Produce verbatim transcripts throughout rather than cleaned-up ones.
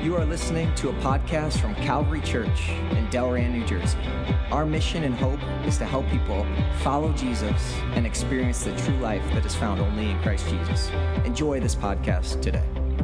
You are listening to a podcast from Calvary Church in Delran, New Jersey. Our mission and hope is to help people follow Jesus and experience the true life that is found only in Christ Jesus. Enjoy this podcast today.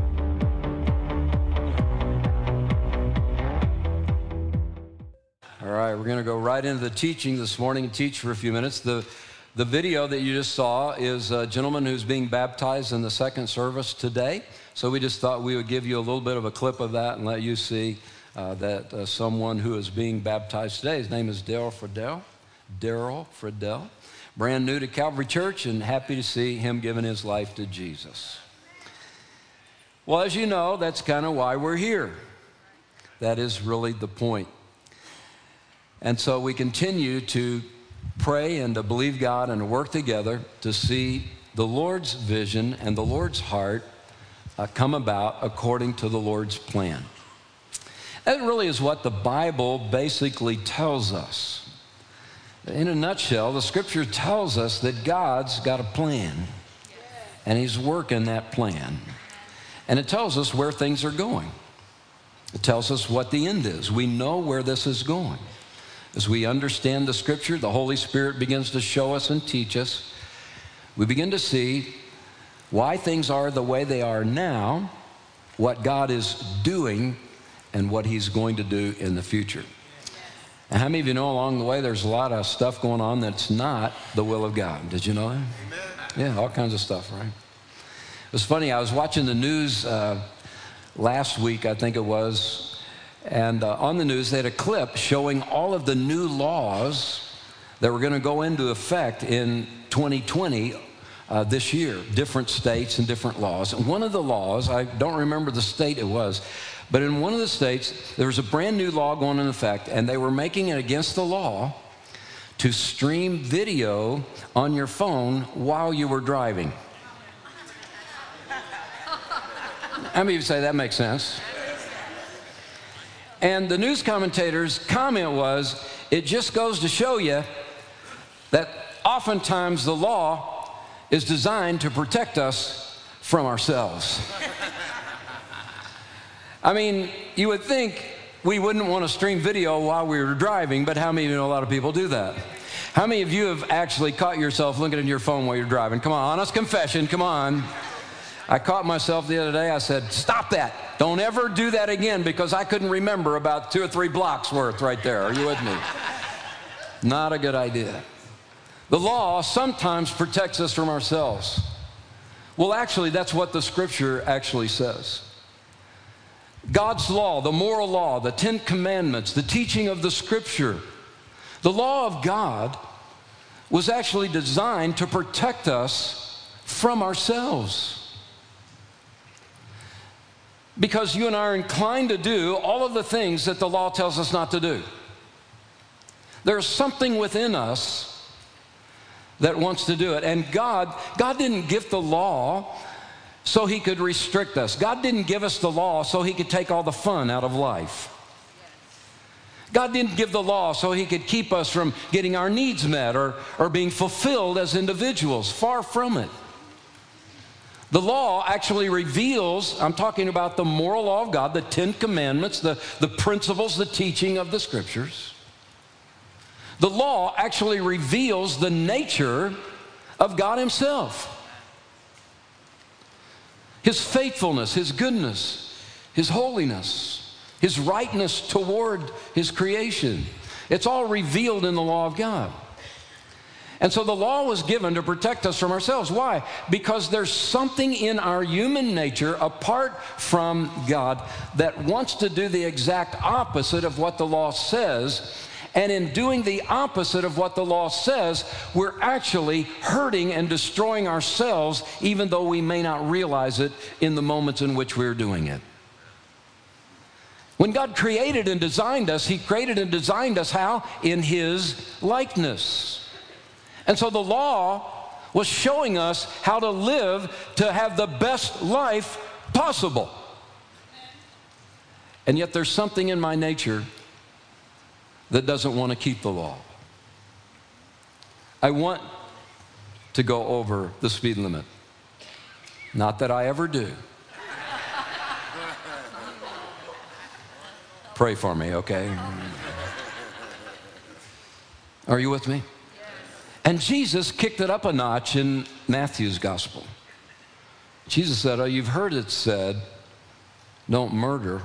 All right, we're going to go right into the teaching this morning and teach for a few minutes. The, the video that you just saw is a gentleman who's being baptized in the second service today. So we just thought we would give you a little bit of a clip of that and let you see uh, that uh, someone who is being baptized today, his name is Daryl Friedel, Daryl Friedel, brand new to Calvary Church, and happy to see him giving his life to Jesus. Well, as you know, that's kind of why we're here. That is really the point. And so we continue to pray and to believe God and to work together to see the Lord's vision and the Lord's heart uh, come about according to the Lord's plan. That really is what the Bible basically tells us. In a nutshell, the Scripture tells us that God's got a plan, and He's working that plan. And it tells us where things are going. It tells us what the end is. We know where this is going. As we understand the Scripture, the Holy Spirit begins to show us and teach us. We begin to see why things are the way they are now, what God is doing, and what He's going to do in the future. And how many of you know along the way there's a lot of stuff going on that's not the will of God? Did you know that? Amen. Yeah, all kinds of stuff, right? It was funny, I was watching the news uh, last week, I think it was, and uh, on the news they had a clip showing all of the new laws that were going to go into effect in twenty twenty uh, this year, different states and different laws. And one of the laws, I don't remember the state it was, but in one of the states, there was a brand new law going into effect, and they were making it against the law to stream video on your phone while you were driving. How many of you say that makes sense? And the news commentator's comment was, it just goes to show you that oftentimes the law is designed to protect us from ourselves. I mean, you would think we wouldn't want to stream video while we were driving, but how many of you know a lot of people do that? How many of you have actually caught yourself looking at your phone while you're driving? Come on, honest confession, come on. I caught myself the other day. I said, stop that. Don't ever do that again, because I couldn't remember about two or three blocks worth right there. Are you with me? Not a good idea. The law sometimes protects us from ourselves. Well, actually, that's what the Scripture actually says. God's law, the moral law, the Ten Commandments, the teaching of the Scripture, the law of God was actually designed to protect us from ourselves. Because you and I are inclined to do all of the things that the law tells us not to do. There's something within us that wants to do it. And God, God didn't give the law so He could restrict us. God didn't give us the law so He could take all the fun out of life. God didn't give the law so He could keep us from getting our needs met or, or being fulfilled as individuals. Far from it. The law actually reveals, I'm talking about the moral law of God, the Ten Commandments, the, the principles, the teaching of the Scriptures. The law actually reveals the nature of God Himself. His faithfulness, His goodness, His holiness, His rightness toward His creation. It's all revealed in the law of God. And so the law was given to protect us from ourselves. Why? Because there's something in our human nature apart from God that wants to do the exact opposite of what the law says. And in doing the opposite of what the law says, we're actually hurting and destroying ourselves, even though we may not realize it in the moments in which we're doing it. When God created and designed us, He created and designed us how? In His likeness. And so the law was showing us how to live to have the best life possible. And yet there's something in my nature that doesn't want to keep the law. I want to go over the speed limit. Not that I ever do. Pray for me, okay? Are you with me? And Jesus kicked it up a notch in Matthew's gospel. Jesus said, oh, you've heard it said, don't murder.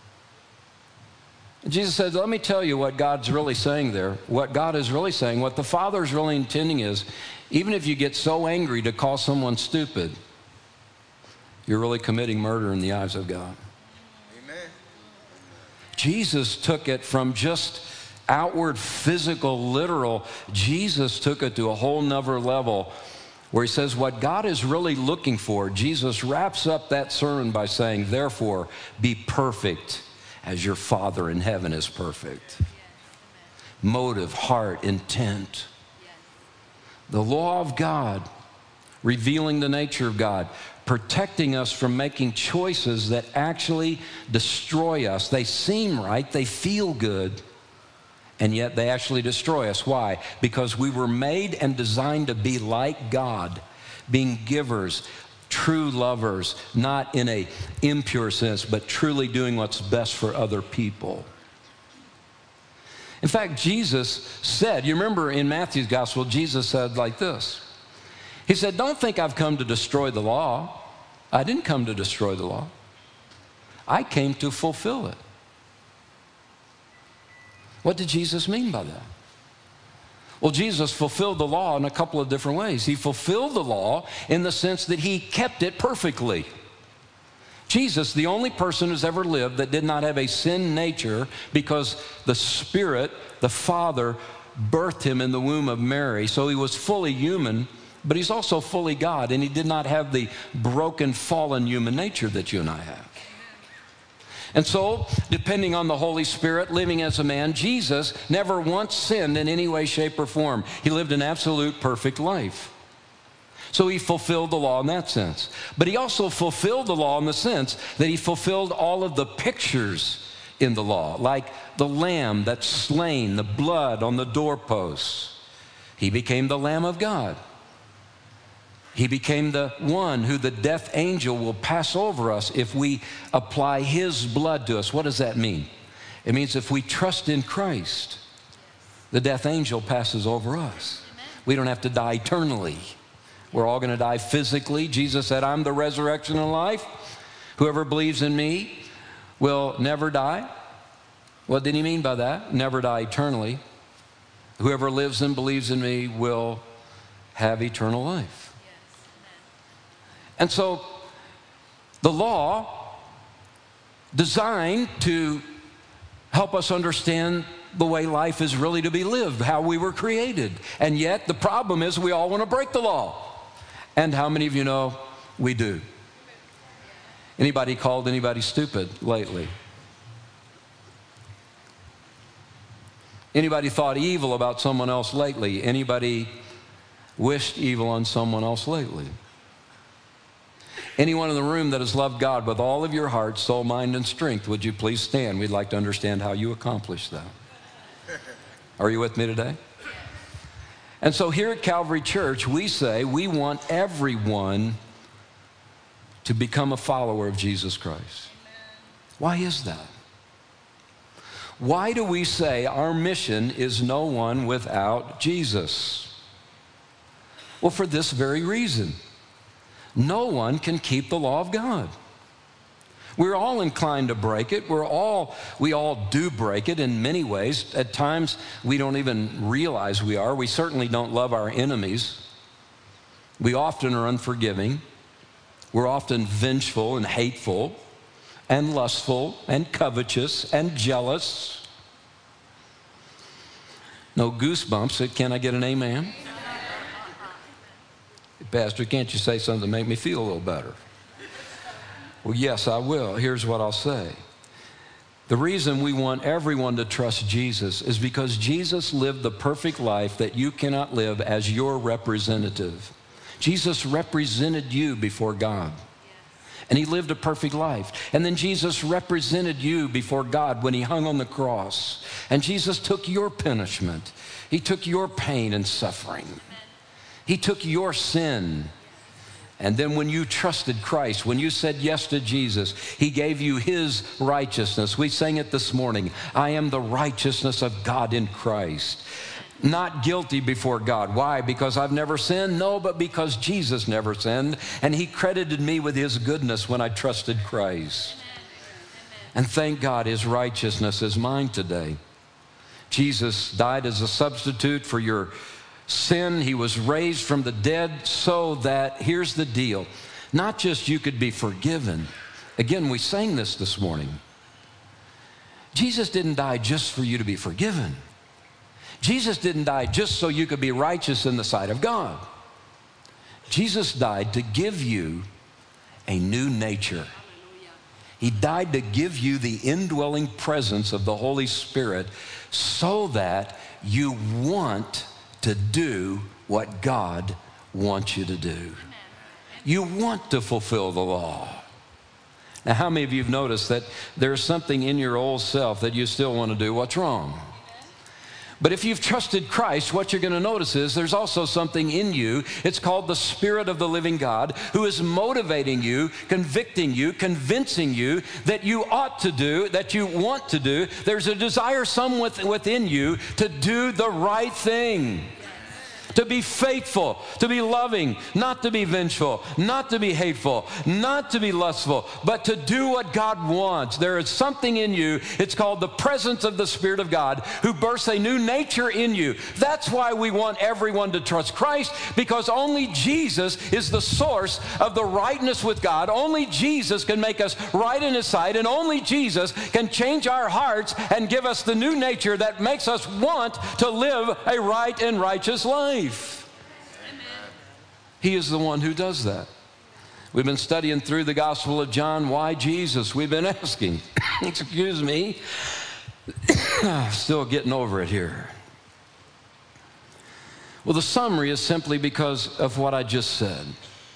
And Jesus said, let me tell you what God's really saying there. What God is really saying, what the Father is really intending is, even if you get so angry to call someone stupid, you're really committing murder in the eyes of God. Amen. Jesus took it from just outward, physical, literal. Jesus took it to a whole nother level where he says what God is really looking for. Jesus wraps up that sermon by saying, therefore, be perfect as your Father in heaven is perfect. Yes. Motive, heart, intent. Yes. The law of God, revealing the nature of God, protecting us from making choices that actually destroy us. They seem right, they feel good, and yet they actually destroy us. Why? Because we were made and designed to be like God, being givers, true lovers, not in an impure sense, but truly doing what's best for other people. In fact, Jesus said, you remember in Matthew's gospel, Jesus said like this. He said, don't think I've come to destroy the law. I didn't come to destroy the law. I came to fulfill it. What did Jesus mean by that? Well, Jesus fulfilled the law in a couple of different ways. He fulfilled the law in the sense that he kept it perfectly. Jesus, the only person who's ever lived that did not have a sin nature because the Spirit, the Father, birthed him in the womb of Mary. So he was fully human, but he's also fully God, and he did not have the broken, fallen human nature that you and I have. And so, depending on the Holy Spirit, living as a man, Jesus never once sinned in any way, shape, or form. He lived an absolute perfect life. So he fulfilled the law in that sense. But he also fulfilled the law in the sense that he fulfilled all of the pictures in the law, like the lamb that's slain, the blood on the doorposts. He became the Lamb of God. He became the one who the death angel will pass over us if we apply his blood to us. What does that mean? It means if we trust in Christ, the death angel passes over us. We don't have to die eternally. We're all going to die physically. Jesus said, I'm the resurrection and life. Whoever believes in me will never die. What did he mean by that? Never die eternally. Whoever lives and believes in me will have eternal life. And so the law designed to help us understand the way life is really to be lived, how we were created. And yet the problem is we all want to break the law. And how many of you know we do? Anybody called anybody stupid lately? Anybody thought evil about someone else lately? Anybody wished evil on someone else lately? Anyone in the room that has loved God with all of your heart, soul, mind, and strength, would you please stand? We'd like to understand how you accomplished that. Are you with me today? And so here at Calvary Church, we say we want everyone to become a follower of Jesus Christ. Why is that? Why do we say our mission is no one without Jesus? Well, for this very reason. No one can keep the law of God. We're all inclined to break it. We're all, we all do break it in many ways. At times, we don't even realize we are. We certainly don't love our enemies. We often are unforgiving. We're often vengeful and hateful and lustful and covetous and jealous. No goosebumps. Can I get an amen? Pastor, can't you say something to make me feel a little better? Well, yes, I will. Here's what I'll say. The reason we want everyone to trust Jesus is because Jesus lived the perfect life that you cannot live as your representative. Jesus represented you before God. And he lived a perfect life. And then Jesus represented you before God when he hung on the cross. And Jesus took your punishment. He took your pain and suffering. He took your sin And then when you trusted Christ, when you said yes to Jesus, he gave you his righteousness. We sang it this morning. I am the righteousness of God in Christ. Not guilty before God. Why? Because I've never sinned? No, but because Jesus never sinned, and he credited me with his goodness when I trusted Christ. And thank God his righteousness is mine today. Jesus died as a substitute for your sin. He was raised from the dead so that, here's the deal, not just you could be forgiven. Again, we sang this this morning. Jesus didn't die just for you to be forgiven. Jesus didn't die just so you could be righteous in the sight of God. Jesus died to give you a new nature. He died to give you the indwelling presence of the Holy Spirit so that you want to do what God wants you to do. You want to fulfill the law. Now, how many of you have noticed that there's something in your old self that you still want to do what's wrong? But if you've trusted Christ, what you're going to notice is there's also something in you. It's called the Spirit of the living God, who is motivating you, convicting you, convincing you that you ought to do, that you want to do. There's a desire some within you to do the right thing. To be faithful, to be loving, not to be vengeful, not to be hateful, not to be lustful, but to do what God wants. There is something in you, it's called the presence of the Spirit of God, who births a new nature in you. That's why we want everyone to trust Christ, because only Jesus is the source of the rightness with God. Only Jesus can make us right in his sight, and only Jesus can change our hearts and give us the new nature that makes us want to live a right and righteous life. Amen. He is the one who does that. We've been studying through the Gospel of John. Why Jesus? We've been asking. Excuse me. Still getting over it here. Well, the summary is simply because of what I just said.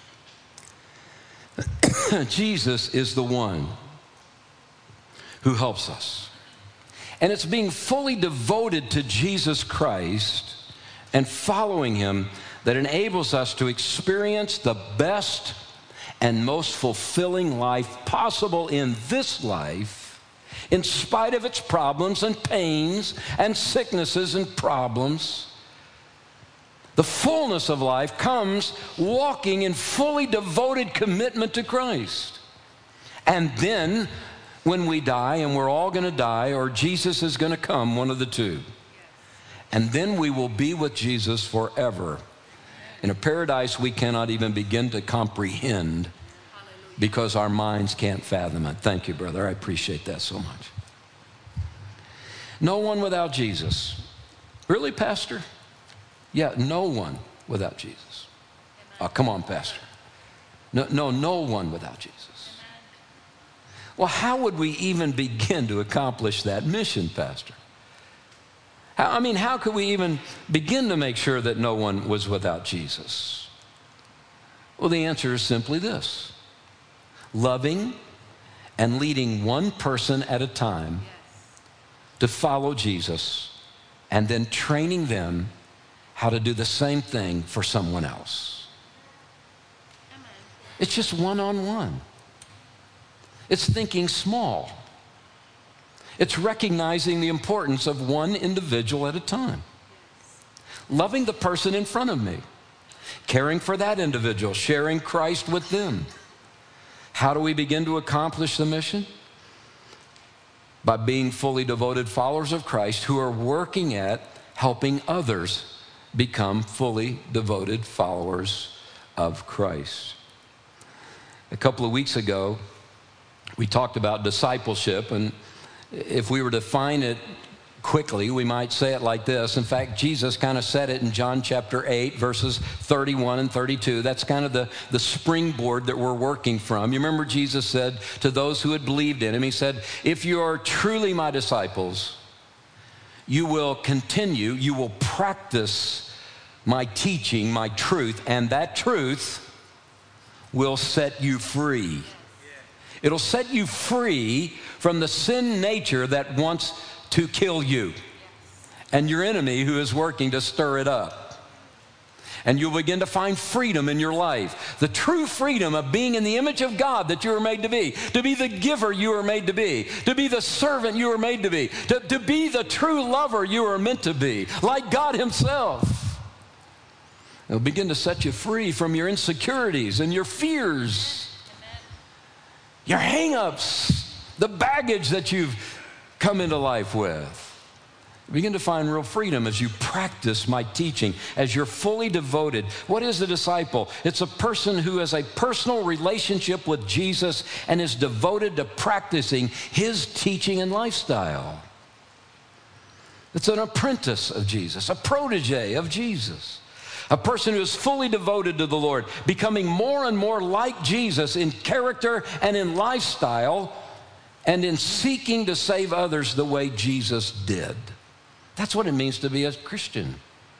Jesus is the one who helps us. And it's being fully devoted to Jesus Christ and following him that enables us to experience the best and most fulfilling life possible in this life, in spite of its problems and pains and sicknesses and problems. The fullness of life comes walking in fully devoted commitment to Christ. And then when we die, and we're all going to die, or Jesus is going to come, one of the two, and then we will be with Jesus forever in a paradise we cannot even begin to comprehend because our minds can't fathom it. Thank you, brother. I appreciate that so much. No one without Jesus. Really, Pastor? Yeah, no one without Jesus. Oh, come on, Pastor. No, no, no one without Jesus. Well, how would we even begin to accomplish that mission, Pastor? How, I mean, how could we even begin to make sure that no one was without Jesus? Well, the answer is simply this: loving and leading one person at a time to follow Jesus, and then training them how to do the same thing for someone else. It's just one-on-one. It's thinking small. It's recognizing the importance of one individual at a time. Loving the person in front of me. Caring for that individual. Sharing Christ with them. How do we begin to accomplish the mission? By being fully devoted followers of Christ who are working at helping others become fully devoted followers of Christ. A couple of weeks ago, we talked about discipleship, and if we were to define it quickly, we might say it like this. In fact, Jesus kind of said it in John chapter eight, verses thirty-one and thirty-two. That's kind of the, the springboard that we're working from. You remember Jesus said to those who had believed in him, he said, if you are truly my disciples, you will continue, you will practice my teaching, my truth, and that truth will set you free. It'll set you free from the sin nature that wants to kill you and your enemy who is working to stir it up. And you'll begin to find freedom in your life. The true freedom of being in the image of God that you were made to be. To be the giver you were made to be. To be the servant you were made to be. To, to be the true lover you were meant to be. Like God himself. It'll begin to set you free from your insecurities and your fears. Your hang-ups. The baggage that you've come into life with. Begin to find real freedom as you practice my teaching, as you're fully devoted. What is a disciple? It's a person who has a personal relationship with Jesus and is devoted to practicing his teaching and lifestyle. It's an apprentice of Jesus, a protege of Jesus. A person who is fully devoted to the Lord, becoming more and more like Jesus in character and in lifestyle, and in seeking to save others the way Jesus did. That's what it means to be a Christian.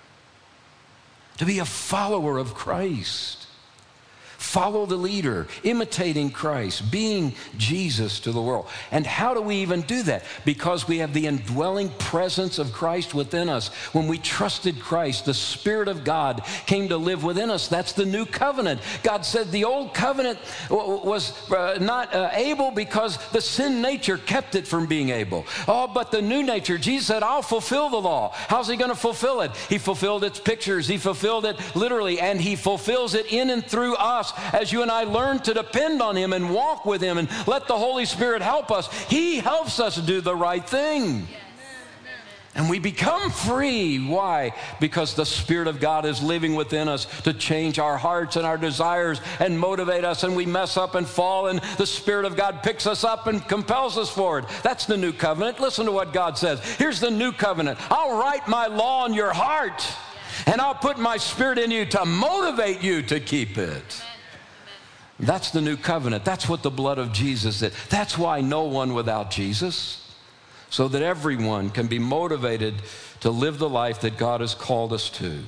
To be a follower of Christ. Follow the leader, imitating Christ, being Jesus to the world. And how do we even do that? Because we have the indwelling presence of Christ within us. When we trusted Christ, the Spirit of God came to live within us. That's the new covenant. God said the old covenant was not able because the sin nature kept it from being able. Oh, but the new nature, Jesus said, I'll fulfill the law. How's he going to fulfill it? He fulfilled its pictures. He fulfilled it literally, and he fulfills it in and through us. As you and I learn to depend on him and walk with him and let the Holy Spirit help us, he helps us do the right thing. Yes. And we become free. Why? Because the Spirit of God is living within us to change our hearts and our desires and motivate us, and we mess up and fall, and the Spirit of God picks us up and compels us forward. That's the new covenant. Listen to what God says. Here's the new covenant. I'll write my law in your heart, and I'll put my Spirit in you to motivate you to keep it. That's the new covenant. That's what the blood of Jesus did. That's why no one without Jesus, so that everyone can be motivated to live the life that God has called us to.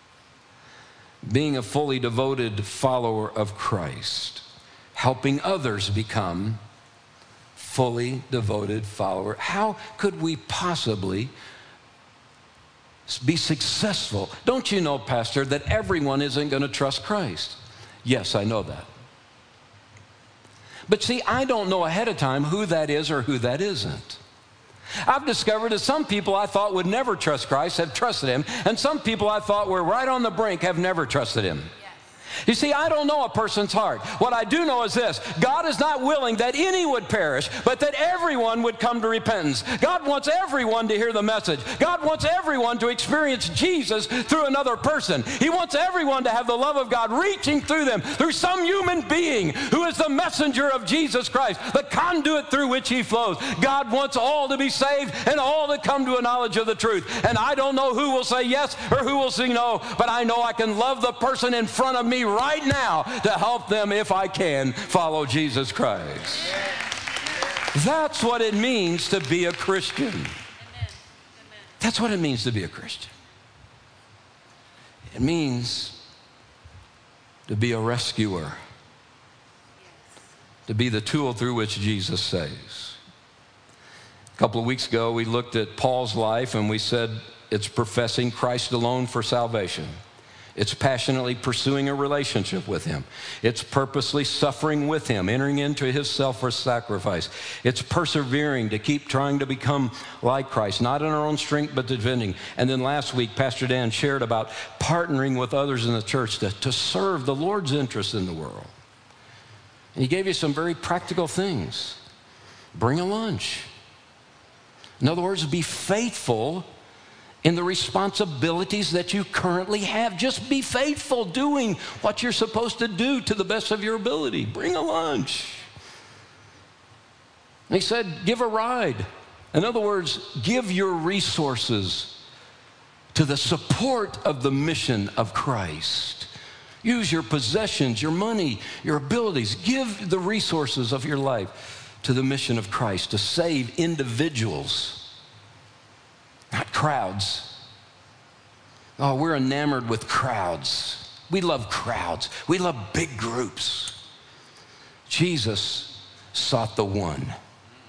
Being a fully devoted follower of Christ, helping others become fully devoted follower. How could we possibly be successful? Don't you know, Pastor, that everyone isn't going to trust Christ? Yes, I know that. But see, I don't know ahead of time who that is or who that isn't. I've discovered that some people I thought would never trust Christ have trusted him, and some people I thought were right on the brink have never trusted him. You see, I don't know a person's heart. What I do know is this: God is not willing that any would perish, but that everyone would come to repentance. God wants everyone to hear the message. God wants everyone to experience Jesus through another person. He wants everyone to have the love of God reaching through them, through some human being who is the messenger of Jesus Christ, the conduit through which he flows. God wants all to be saved and all to come to a knowledge of the truth. And I don't know who will say yes or who will say no, but I know I can love the person in front of me right now to help them, if I can, follow Jesus Christ. That's what it means to be a Christian. That's what it means to be a Christian. It means to be a rescuer, to be the tool through which Jesus saves. A couple of weeks ago, we looked at Paul's life, and we said it's professing Christ alone for salvation. It's passionately pursuing a relationship with him. It's purposely suffering with him, entering into his selfless sacrifice. It's persevering to keep trying to become like Christ, not in our own strength, but defending. And then last week, Pastor Dan shared about partnering with others in the church to, to serve the Lord's interest in the world. And he gave you some very practical things. Bring a lunch. In other words, be faithful in the responsibilities that you currently have. Just be faithful doing what you're supposed to do to the best of your ability. Bring a lunch. And he said, give a ride. In other words, give your resources to the support of the mission of Christ. Use your possessions, your money, your abilities. Give the resources of your life to the mission of Christ, to save individuals, not crowds. Oh, we're enamored with crowds. We love crowds. We love big groups. Jesus sought the one. Amen.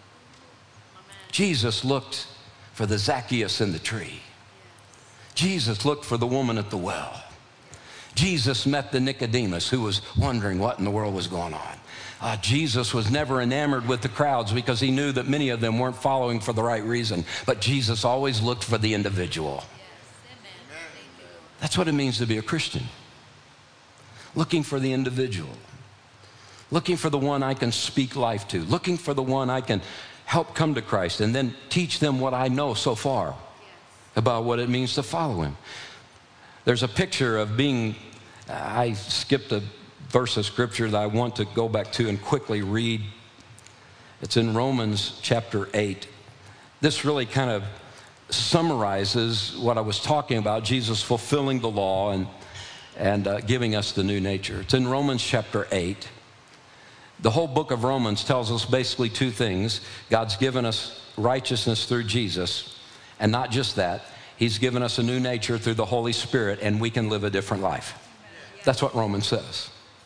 Jesus looked for the Zacchaeus in the tree. Jesus looked for the woman at the well. Jesus met the Nicodemus who was wondering what in the world was going on. Uh, Jesus was never enamored with the crowds because he knew that many of them weren't following for the right reason. But Jesus always looked for the individual. That's what it means to be a Christian. Looking for the individual. Looking for the one I can speak life to. Looking for the one I can help come to Christ and then teach them what I know so far about what it means to follow him. There's a picture of being, I skipped a verse of scripture that I want to go back to and quickly read. It's in Romans chapter eight. This really kind of summarizes what I was talking about, Jesus fulfilling the law and, and uh, giving us the new nature. It's in Romans chapter eight. The whole book of Romans tells us basically two things. God's given us righteousness through Jesus, and not just that, he's given us a new nature through the Holy Spirit, and we can live a different life. That's what Romans says.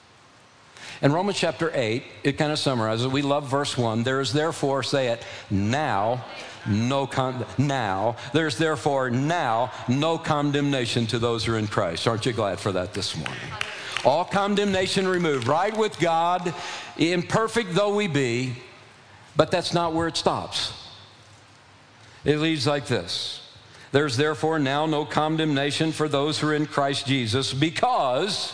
In Romans chapter eight, it kind of summarizes, we love verse one, there is therefore, say it, now, no con- now, there's therefore now no condemnation to those who are in Christ. Aren't you glad for that this morning? All condemnation removed, right with God, imperfect though we be, but that's not where it stops. It leads like this. There's therefore now no condemnation for those who are in Christ Jesus, because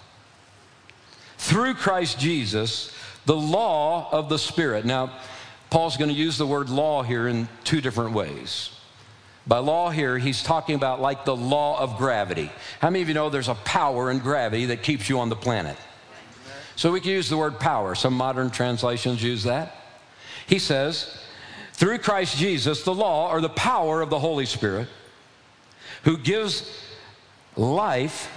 through Christ Jesus, the law of the Spirit. Now, Paul's going to use the word law here in two different ways. By law here, he's talking about like the law of gravity. How many of you know there's a power in gravity that keeps you on the planet? So we can use the word power. Some modern translations use that. He says, through Christ Jesus, the law or the power of the Holy Spirit, who gives life,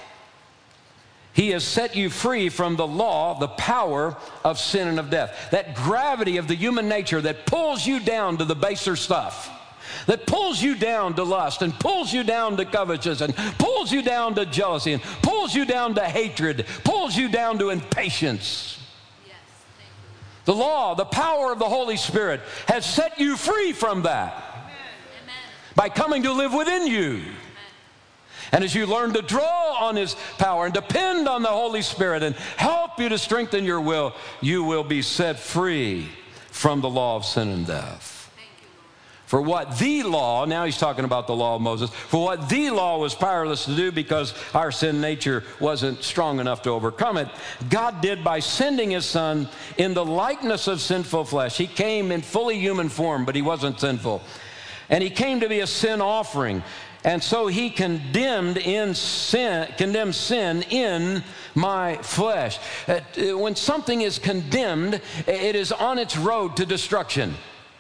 he has set you free from the law, the power of sin and of death. That gravity of the human nature that pulls you down to the baser stuff, that pulls you down to lust and pulls you down to covetousness and pulls you down to jealousy and pulls you down to hatred, pulls you down to impatience. Yes, the law, the power of the Holy Spirit has set you free from that. Amen. By coming to live within you. Amen. And as you learn to draw on his power and depend on the Holy Spirit and help you to strengthen your will, you will be set free from the law of sin and death. For what the law, now he's talking about the law of Moses, for what the law was powerless to do because our sin nature wasn't strong enough to overcome it, God did by sending his son in the likeness of sinful flesh. He came in fully human form, but he wasn't sinful. And he came to be a sin offering. And so he condemned in sin, condemned sin in my flesh. When something is condemned, it is on its road to destruction.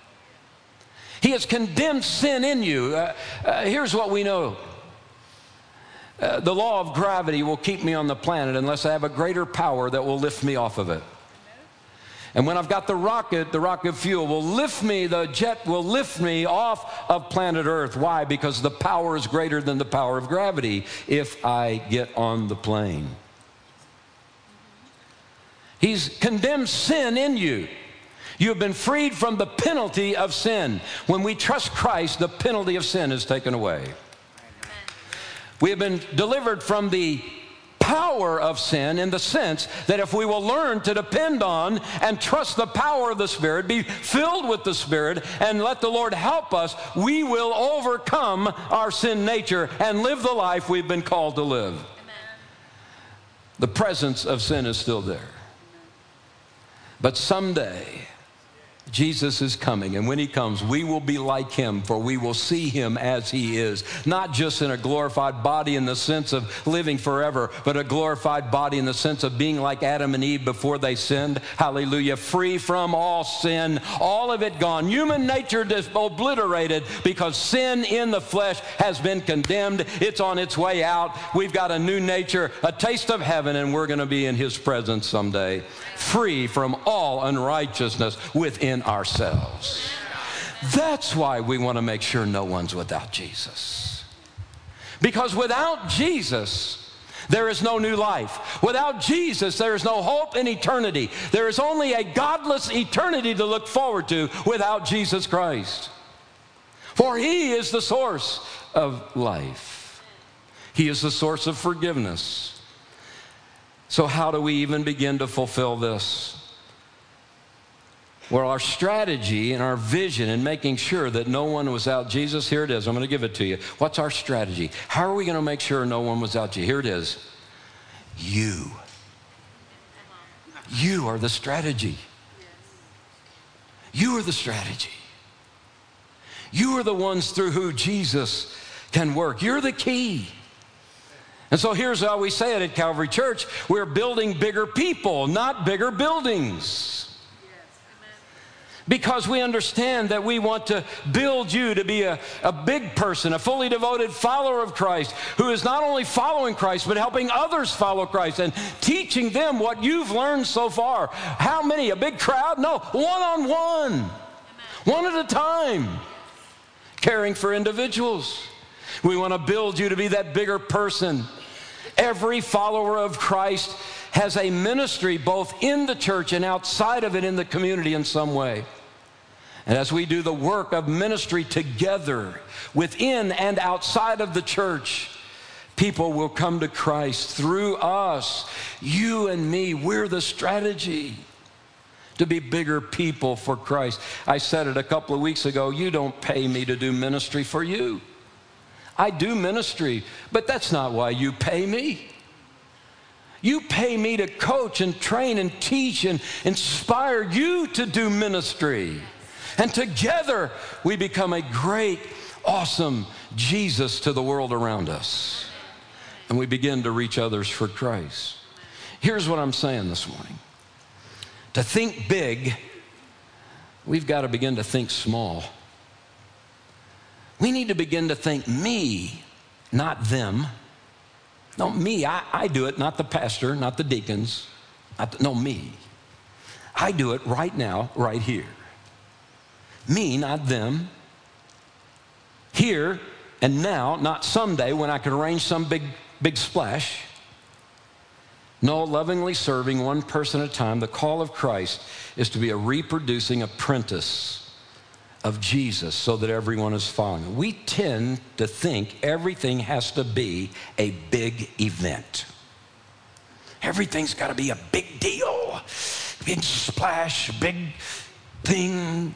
He has condemned sin in you. Uh, uh, here's what we know. Uh, the law of gravity will keep me on the planet unless I have a greater power that will lift me off of it. And when I've got the rocket, the rocket fuel will lift me, the jet will lift me off of planet Earth. Why? Because the power is greater than the power of gravity if I get on the plane. He's condemned sin in you. You have been freed from the penalty of sin. When we trust Christ, the penalty of sin is taken away. Amen. We have been delivered from the power of sin in the sense that if we will learn to depend on and trust the power of the Spirit, be filled with the Spirit, and let the Lord help us, we will overcome our sin nature and live the life we've been called to live. Amen. The presence of sin is still there. But someday, Jesus is coming, and when he comes, we will be like him, for we will see him as he is, not just in a glorified body in the sense of living forever, but a glorified body in the sense of being like Adam and Eve before they sinned. Hallelujah. Free from all sin, all of it gone. Human nature just obliterated because sin in the flesh has been condemned. It's on its way out. We've got a new nature, a taste of heaven, and we're going to be in his presence someday, free from all unrighteousness within ourselves. That's why we want to make sure no one's without Jesus. Because without Jesus, there is no new life. Without Jesus, there is no hope in eternity. There is only a godless eternity to look forward to without Jesus Christ. For he is the source of life. He is the source of forgiveness. So how do we even begin to fulfill this? Well, our strategy and our vision in making sure that no one was out, Jesus, here it is. I'm going to give it to you. What's our strategy? How are we going to make sure no one was out? Here it is. You. You are the strategy. You are the strategy. You are the ones through who Jesus can work. You're the key. And so here's how we say it at Calvary Church. We're building bigger people, not bigger buildings. Because we understand that we want to build you to be a, a big person, a fully devoted follower of Christ, who is not only following Christ, but helping others follow Christ and teaching them what you've learned so far. How many? A big crowd? No, one-on-one, one at a time, caring for individuals. We want to build you to be that bigger person. Every follower of Christ has a ministry both in the church and outside of it in the community in some way. And as we do the work of ministry together within and outside of the church, people will come to Christ through us. You and me, we're the strategy to be bigger people for Christ. I said it a couple of weeks ago, you don't pay me to do ministry for you. I do ministry, but that's not why you pay me. You pay me to coach and train and teach and inspire you to do ministry. And together we become a great, awesome Jesus to the world around us. And we begin to reach others for Christ. Here's what I'm saying this morning. To think big, we've got to begin to think small. We need to begin to think me, not them. No, me, I, I do it, not the pastor, not the deacons. Not the, no, me. I do it right now, right here. Me, not them. Here and now, not someday when I can arrange some big, big splash. No, lovingly serving one person at a time. The call of Christ is to be a reproducing apprentice of Jesus so that everyone is following. We tend to think everything has to be a big event. Everything's got to be a big deal, big splash, big thing.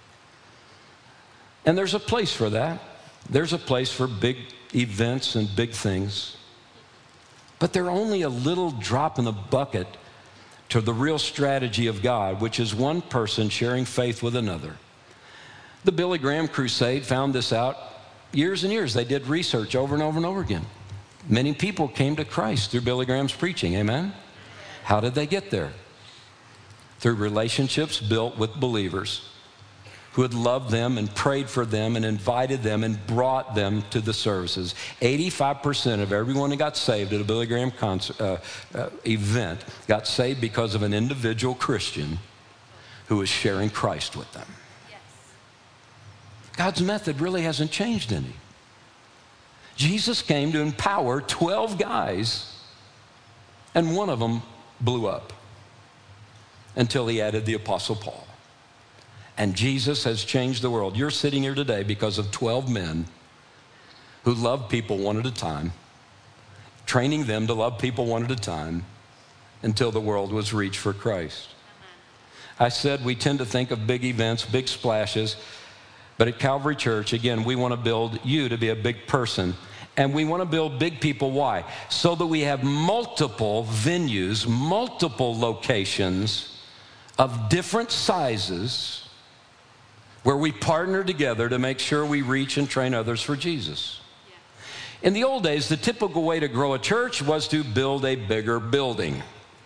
And there's a place for that. There's a place for big events and big things. But they're only a little drop in the bucket to the real strategy of God, which is one person sharing faith with another. The Billy Graham Crusade found this out years and years. They did research over and over and over again. Many people came to Christ through Billy Graham's preaching, amen? How did they get there? Through relationships built with believers who had loved them and prayed for them and invited them and brought them to the services. eighty-five percent of everyone who got saved at a Billy Graham concert, uh, uh, event got saved because of an individual Christian who was sharing Christ with them. Yes. God's method really hasn't changed any. Jesus came to empower twelve guys, and one of them blew up until he added the Apostle Paul. And Jesus has changed the world. You're sitting here today because of twelve men who loved people one at a time, training them to love people one at a time until the world was reached for Christ. Amen. I said we tend to think of big events, big splashes, but at Calvary Church, again, we want to build you to be a big person. And we want to build big people. Why? So that we have multiple venues, multiple locations of different sizes where we partner together to make sure we reach and train others for Jesus. Yeah. In the old days, the typical way to grow a church was to build a bigger building.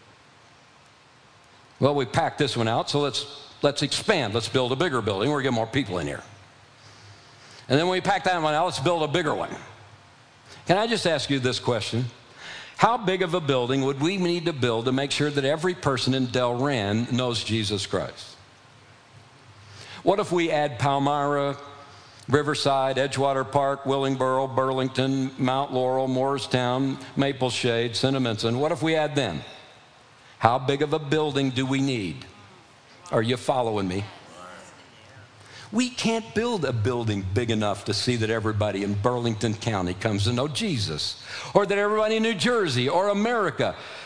Well, we packed this one out, so let's, let's expand. Let's build a bigger building. We're going to get more people in here. And then when we pack that one out, let's build a bigger one. Can I just ask you this question? How big of a building would we need to build to make sure that every person in Delran knows Jesus Christ? What if we add Palmyra, Riverside, Edgewater Park, Willingboro, Burlington, Mount Laurel, Morristown, Maple Shade, Cinnaminson? What if we add them? How big of a building do we need? Are you following me? We can't build a building big enough to see that everybody in Burlington County comes to know Jesus, or that everybody in New Jersey or America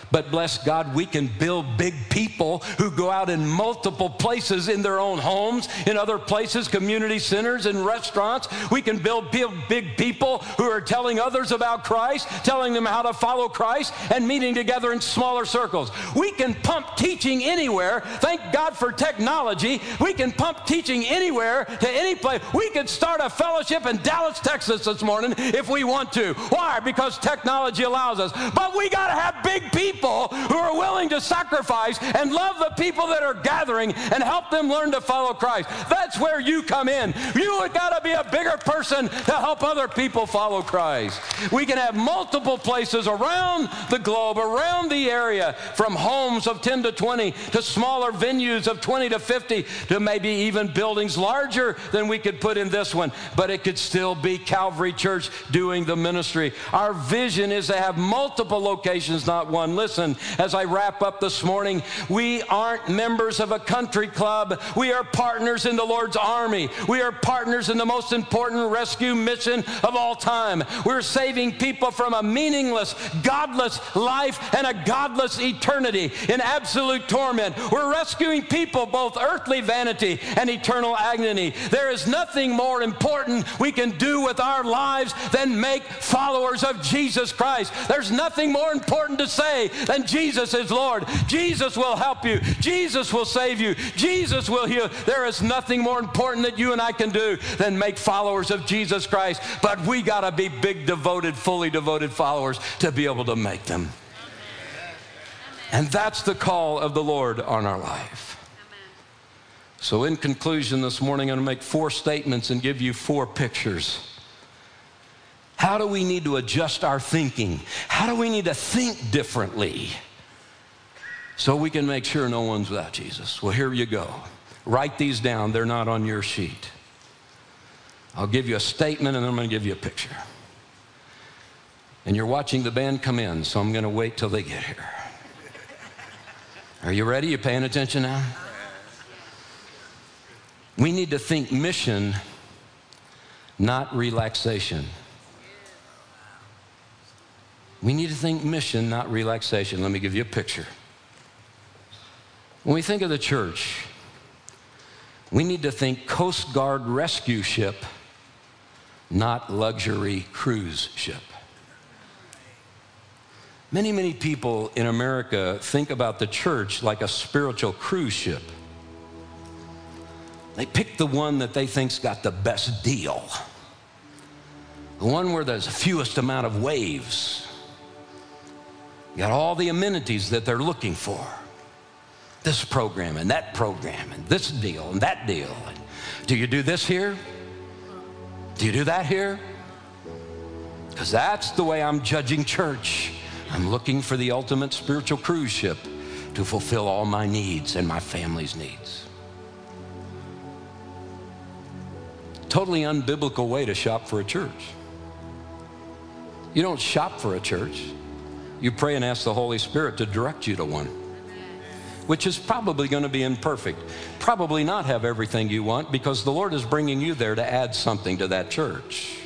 But bless God, we can build big people who go out in multiple places in their own homes, in other places, community centers and restaurants. We can build big people who are telling others about Christ, telling them how to follow Christ, and meeting together in smaller circles. We can pump teaching anywhere. Thank God for technology. We can pump teaching anywhere to any place. We could start a fellowship in Dallas, Texas this morning if we want to. Why? Because technology allows us. But we got to have big people who are willing to sacrifice and love the people that are gathering and help them learn to follow Christ. That's where you come in. You got to be a bigger person to help other people follow Christ. We can have multiple places around the globe, around the area, from homes of ten to twenty to smaller venues of twenty to fifty to maybe even buildings larger than we could put in this one. But it could still be Calvary Church doing the ministry. Our vision is to have multiple locations, not one. Listen, as I wrap up this morning, we aren't members of a country club. We are partners in the Lord's army. We are partners in the most important rescue mission of all time. We're saving people from a meaningless, godless life and a godless eternity in absolute torment. We're rescuing people, both earthly vanity and eternal agony. There is nothing more important we can do with our lives than make followers of Jesus Christ. There's nothing more important to say than Jesus is Lord. Jesus will help you. Jesus will save you. Jesus will heal. There is nothing more important that you and I can do than make followers of Jesus Christ. But we got to be big, devoted, fully devoted followers to be able to make them. And that's the call of the Lord on our life. So in conclusion this morning, I'm going to make four statements and give you four pictures. How do we need to adjust our thinking? How do we need to think differently so we can make sure no one's without Jesus? Well, here you go. Write these down. They're not on your sheet. I'll give you a statement and then I'm going to give you a picture. And you're watching the band come in, so I'm going to wait till they get here. Are you ready? You paying attention now? We need to think mission, not relaxation. We need to think mission, not relaxation. Let me give you a picture. When we think of the church, we need to think Coast Guard rescue ship, not luxury cruise ship. Many, many people in America think about the church like a spiritual cruise ship. They pick the one that they think's got the best deal. The one where there's the fewest amount of waves. You got all the amenities that they're looking for. This program and that program and this deal and that deal. And do you do this here? Do you do that here? Because that's the way I'm judging church. I'm looking for the ultimate spiritual cruise ship to fulfill all my needs and my family's needs. Totally unbiblical way to shop for a church. You don't shop for a church. You pray and ask the Holy Spirit to direct you to one, which is probably going to be imperfect, probably not have everything you want, because the Lord is bringing you there to add something to that church.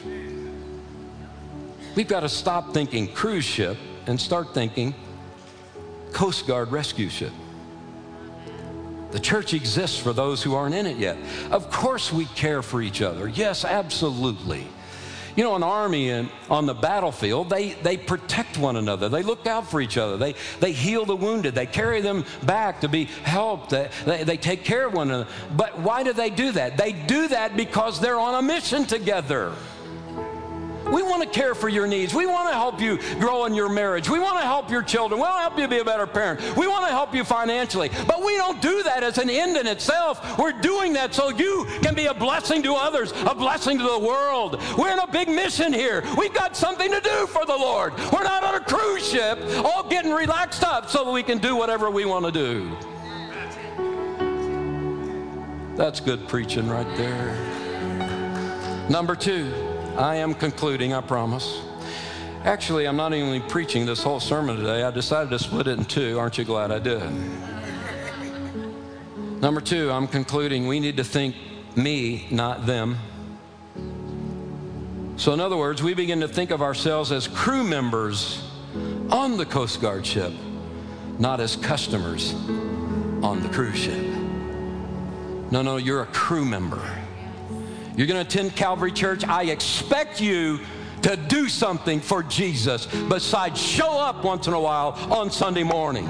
We've got to stop thinking cruise ship and start thinking Coast Guard rescue ship. The church exists for those who aren't in it yet. Of course we care for each other. Yes, absolutely. You know, an army in, on the battlefield, they, they protect one another. They look out for each other. They, they heal the wounded. They carry them back to be helped. They, they, they take care of one another. But why do they do that? They do that because they're on a mission together. We want to care for your needs. We want to help you grow in your marriage. We want to help your children. We want to help you be a better parent. We want to help you financially. But we don't do that as an end in itself. We're doing that so you can be a blessing to others, a blessing to the world. We're in a big mission here. We've got something to do for the Lord. We're not on a cruise ship all getting relaxed up so that we can do whatever we want to do. That's good preaching right there. Number two. I am concluding, I promise. Actually, I'm not even preaching this whole sermon today. I decided to split it in two. Aren't you glad I did? Number two, I'm concluding we need to think me, not them. So in other words, we begin to think of ourselves as crew members on the Coast Guard ship, not as customers on the cruise ship. No, no, you're a crew member. You're going to attend Calvary Church. I expect you to do something for Jesus besides show up once in a while on Sunday morning.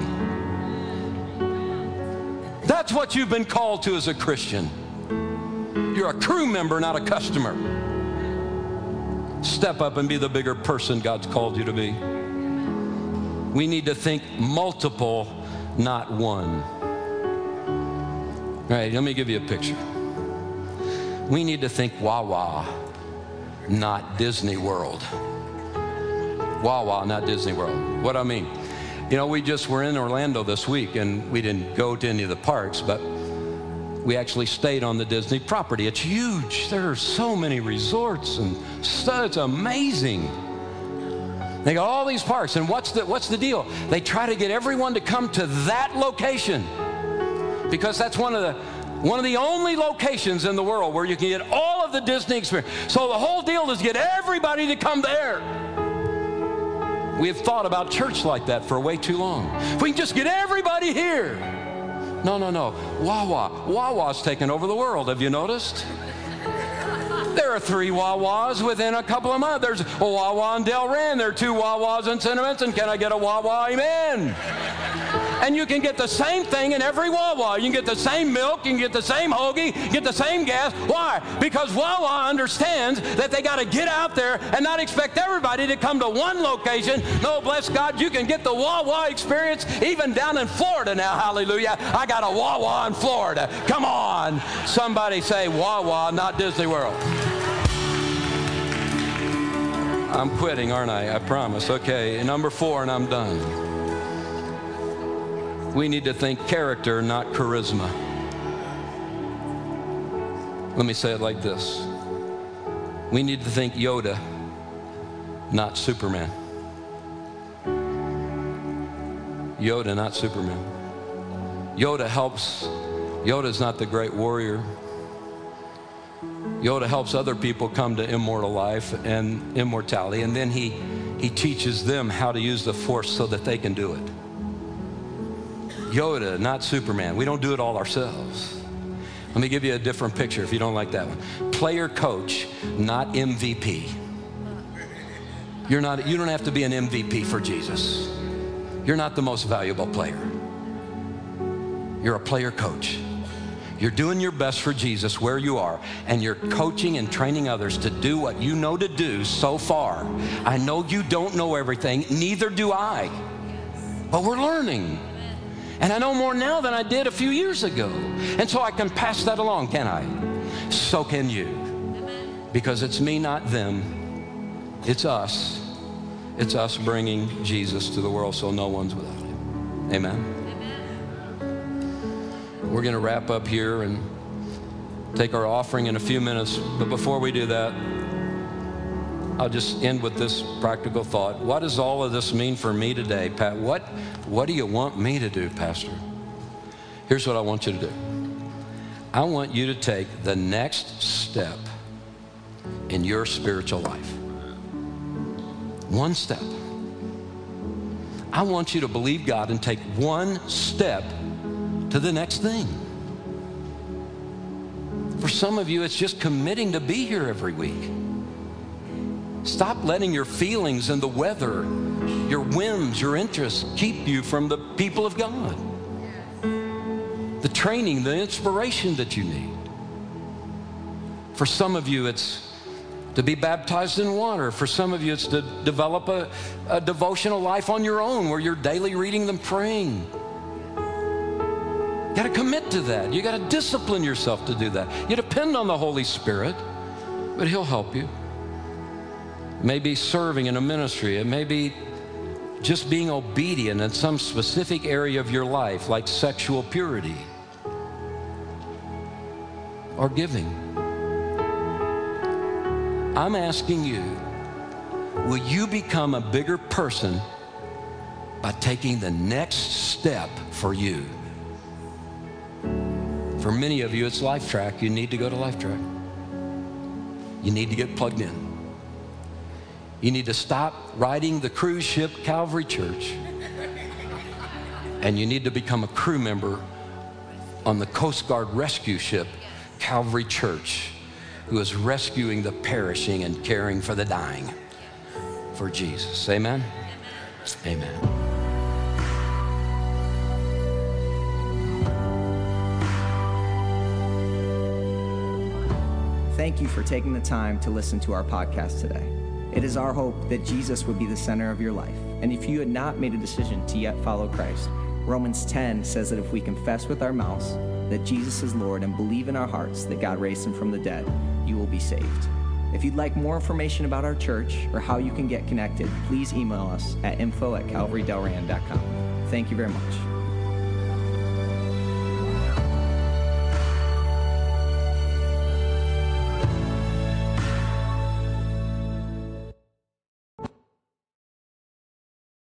That's what you've been called to as a Christian. You're a crew member, not a customer. Step up and be the bigger person God's called you to be. We need to think multiple, not one. All right, let me give you a picture. We need to think Wawa, not Disney World. Wawa, not Disney World. What I mean, you know, we just were in Orlando this week, and we didn't go to any of the parks, but we actually stayed on the Disney property. It's huge. There are so many resorts and stuff. It's amazing. They got all these parks, and what's the, what's the deal? They try to get everyone to come to that location because that's one of the One of the only locations in the world where you can get all of the Disney experience. So the whole deal is get everybody to come there. We have thought about church like that for way too long. If we can just get everybody here. No, no, no. Wawa. Wawa's taken over the world. Have you noticed? There are three Wawas within a couple of months. There's a Wawa in Delran. There are two Wawas in Sentiments. And can I get a Wawa? Amen. And you can get the same thing in every Wawa. You can get the same milk, you can get the same hoagie, get the same gas. Why? Because Wawa understands that they got to get out there and not expect everybody to come to one location. No, bless God, you can get the Wawa experience even down in Florida now. Hallelujah. I got a Wawa in Florida. Come on. Somebody say Wawa, not Disney World. I'm quitting, aren't I? I promise. Okay, number four, and I'm done. We need to think character, not charisma. Let me say it like this. We need to think Yoda, not Superman. Yoda, not Superman. Yoda helps. Yoda's not the great warrior. Yoda helps other people come to immortal life and immortality, and then he, he teaches them how to use the Force so that they can do it. Yoda, not Superman. We don't do it all ourselves. Let me give you a different picture if you don't like that one. Player coach, not M V P. You're not, you don't have to be an M V P for Jesus. You're not the most valuable player. You're a player coach. You're doing your best for Jesus where you are, and you're coaching and training others to do what you know to do so far. I know you don't know everything, neither do I, but we're learning. And I know more now than I did a few years ago. And so I can pass that along, can I? So can you. Because it's me, not them. It's us. It's us bringing Jesus to the world so no one's without him. Amen. We're going to wrap up here and take our offering in a few minutes. But before we do that, I'll just end with this practical thought. What does all of this mean for me today, Pat? What, what do you want me to do, Pastor? Here's what I want you to do. I want you to take the next step in your spiritual life. One step. I want you to believe God and take one step to the next thing. For some of you, it's just committing to be here every week. Stop letting your feelings and the weather, your whims, your interests keep you from the people of God. The training, the inspiration that you need. For some of you, it's to be baptized in water. For some of you, it's to develop a, a devotional life on your own where you're daily reading and praying. You got to commit to that. You got to discipline yourself to do that. You depend on the Holy Spirit, but he'll help you. It may be serving in a ministry. It may be just being obedient in some specific area of your life, like sexual purity or giving. I'm asking you, will you become a bigger person by taking the next step for you? For many of you, it's LifeTrack. You need to go to LifeTrack. You need to get plugged in. You need to stop riding the cruise ship Calvary Church and you need to become a crew member on the Coast Guard rescue ship, Calvary Church, who is rescuing the perishing and caring for the dying for Jesus. Amen? Amen. Thank you for taking the time to listen to our podcast today. It is our hope that Jesus would be the center of your life. And if you had not made a decision to yet follow Christ, Romans ten says that if we confess with our mouths that Jesus is Lord and believe in our hearts that God raised him from the dead, you will be saved. If you'd like more information about our church or how you can get connected, please email us at info at calvary delran dot com. Thank you very much.